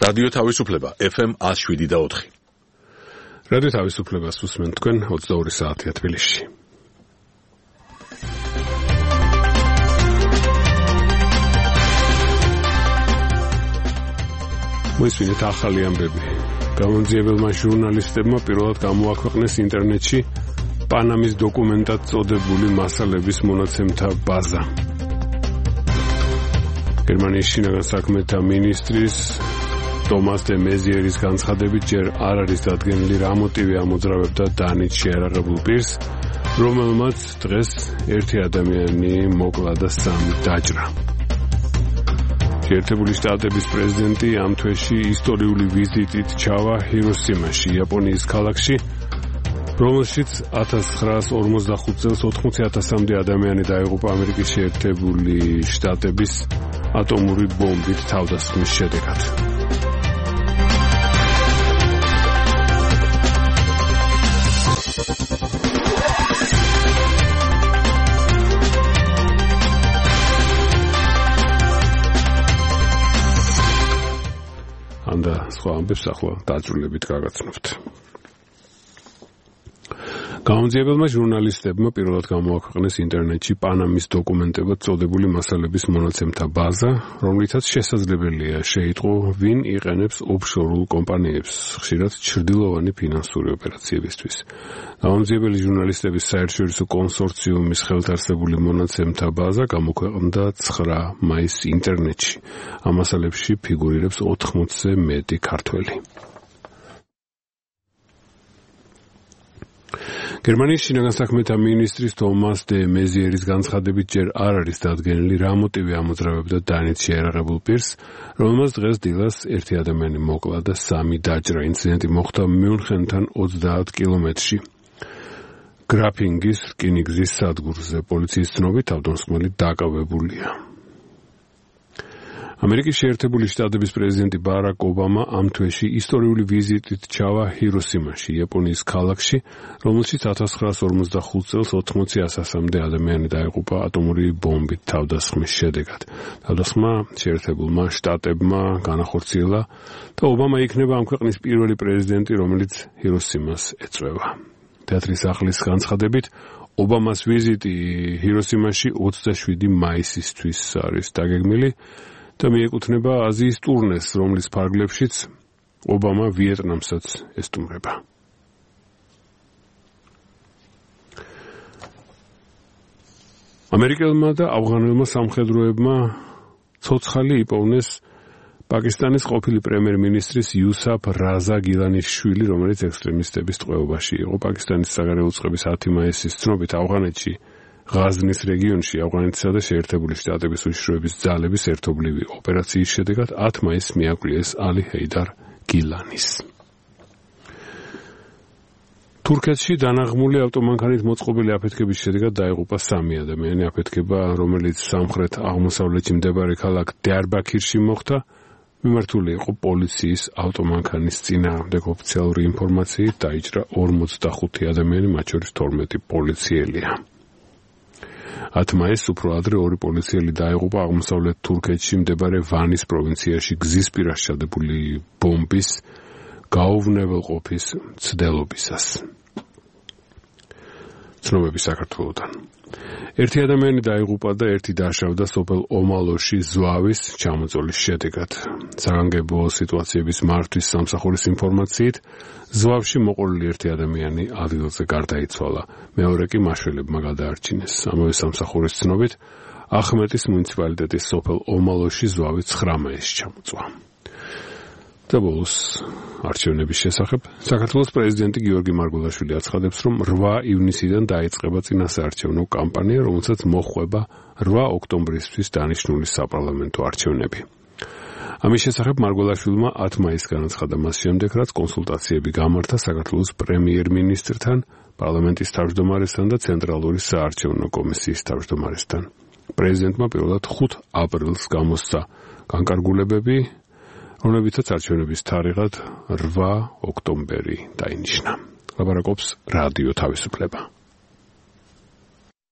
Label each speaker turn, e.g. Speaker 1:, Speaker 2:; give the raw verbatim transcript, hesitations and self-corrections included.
Speaker 1: რადიო თავისუფლება ეფ ემ one oh seven და four.
Speaker 2: რადიო თავისუფლებას უსმენთ თქვენ ოცდაორი საათია თბილისში. მოისმინეთ ახალი ამბები. გამომძიებელმა ჟურნალისტებმა პირველად გამოაქვეყნეს ინტერნეტში პანამის დოკუმენტად წოდებული მასალების მონაცემთა ბაზა. გერმანიის შინაგან საქმეთა მინისტრის ტომას დე მეზიერის განცხადებით ჯერ არ არის დადგენილი რა მოტივი ამოძრავებდა დანით შეიარაღებულ პირს, რომელმაც დღეს ერთი ადამიანი მოკლა და სამი დაჭრა. შეერთებული შტატების პრეზიდენტი ამ თვეში ისტორიული ვიზიტით ჩავა ჰიროსიმაში, იაპონიის ქალაქში, რომელშიც ათას ცხრაას ორმოცდახუთ წელს ოთხმოცი ათასამდე ადამიანი დაიღუპა ამერიკის შეერთებული შტატების ატომური ბომბით თავდასხმის შედეგად. და სხვა ამბებს ახლა დაძრულებით გაგაცნობთ. გამომძიებელმა ჟურნალისტებმა პირველად გამოაქვეყნეს ინტერნეტში პანამის დოკუმენტებად წოდებული მასალების მონაცემთა ბაზა, რომლითაც შესაძლებელია შეიტყო, ვინ იყენებს ოფშორულ კომპანიებს, ხშირად ჩრდილოვანი ფინანსური ოპერაციებისთვის. გამომძიებელი ჟურნალისტების საერთაშორისო კონსორციუმის ხელთარსებული მონაცემთა ბაზა გამოქვეყნდა ცხრა მაისს ინტერნეტში. ამ მასალებში ფიგურირებს ოთხმოცზე მეტი ქართველი. გერმანიის შინაგან საქმეთა მინისტრის ტომას დე მეზიერის განცხადებით ჯერ არ არის დადგენილი რა მოტივი ამოძრავებდა დანით შეიარაღებულ პირს, რომელმაც დღეს დილას ერთი ადამიანი მოკლა და სამი დაჭრა. ინციდენტი მოხდა მიუნხენთან ოცდაათ კილომეტრში. გრაფინგის რკინიგზის სადგურზე. პოლიციის ცნობით თავდამსხმელი დაკავებულია. ამერიკის შეერთებული შტატების პრეზიდენტი ბარაკ ობამა ამ თვეში ისტორიული ვიზიტით ჩავა ჰიროსიმაში, იაპონიის ქალაქში, რომელშიც ათას ცხრაას ორმოცდახუთ წელს ოთხმოცი ათასამდე ადამიანი დაიღუპა ატომური ბომბით თავდასხმის შედეგად. თავდასხმა შეერთებულმა შტატებმა განახორციელა და ობამა იქნება ამ ქვეყნის პირველი პრეზიდენტი, რომელიც ჰიროსიმას ეწვევა. თეატრის ახლის განცხადებით, ობამას ვიზიტი ჰიროსიმაში ოცდაშვიდი მაისისთვის არის დაგეგმილი და მიეკუთვნება აზიის ტურნეს, რომლის ფარგლებშიც ობამა ვიეტნამსაც ესტუმრება. ამერიკელმა და ავღანელმა სამხედროებმა ცოცხალი იპოვნეს პაკისტანის ყოფილი პრემიერ-მინისტრის იუსაფ რაზა გილანის შვილი, რომელიც ექსტრემისტების ტყვეობაში იყო. პაკისტანის საგარეო უწყების ათი მაისის ცნობით ავღანეთში ღაზნის რეგიონში ავღანეთისა და შეერთებული შტატების უშიშროების ძალების ერთობლივი ოპერაციის შედეგად ათ მაისს მიაკვლიეს ალი ჰეიდარ გილანის. თურქეთში დანაღმული ავტომანქანით მოწყობილი აფეთქების შედეგად დაიღუპა სამი ადამიანი. აფეთქება, რომელიც სამხრეთ აღმოსავლეთში მდებარე ქალაქ დიარბაქირში მოხდა, მიმართული იყო პოლიციის ავტომანქანის წინააღმდეგ. ოფიციალური ინფორმაციით დაიჭრა ორმოცდახუთი ადამიანი, მათ შორის თორმეტი პოლიციელია. ათ მაისს უფრო ადრე ორი პოლიციელი დაიღუპა აღმოსავლეთ თურქეთში მდებარე ვანის პროვინციაში გზის პირას ჩადებული ბომბის გაუვნებელყოფის მცდელობისას. ცნობები საქართველოდან. ერთი ადამიანი დაიღუპა და ერთი დაშავდა სოფელ ომალოში ზვავის ჩამოწოლის შედეგად. საგანგებო სიტუაციების მართვის სამსახურის ინფორმაციით, ზვავში მოყოლილი ერთი ადამიანი ადგილზე გარდაიცვალა. მეორე კი მაშველებმა გადაარჩინეს. ამავე სამსახურის ცნობით, ახმეტის მუნიციპალიტეტის სოფელ ომალოში ზვავი ცხრა მაისს ჩამოწვა. და ბოლოს არჩევნების შესახებ საქართველოს პრეზიდენტი გიორგი მარგველაშვილი აცხადებს, რომ რვა ივნისიდან დაიწყება წინასაარჩევნო კამპანია, რომელსაც მოჰყვება რვა ოქტომბრისთვის დანიშნული საპარლამენტო არჩევნები. ამის შესახებ მარგველაშვილმა ათ მაისს განაცხადა მას შემდეგ, რაც კონსულტაციები გამართა საქართველოს პრემიერ-მინისტრთან, პარლამენტის თავმჯდომარესთან და ცენტრალური საარჩევნო კომისიის თავმჯდომარესთან. პრეზიდენტმა პირველად ხუთ აპრილს გამოსცა განკარგულებები, რომლებიცაც არჩევნების თარიღად რვა ოქტომბერი დაინიშნა. ლაპარაკობს რადიო თავისუფლება.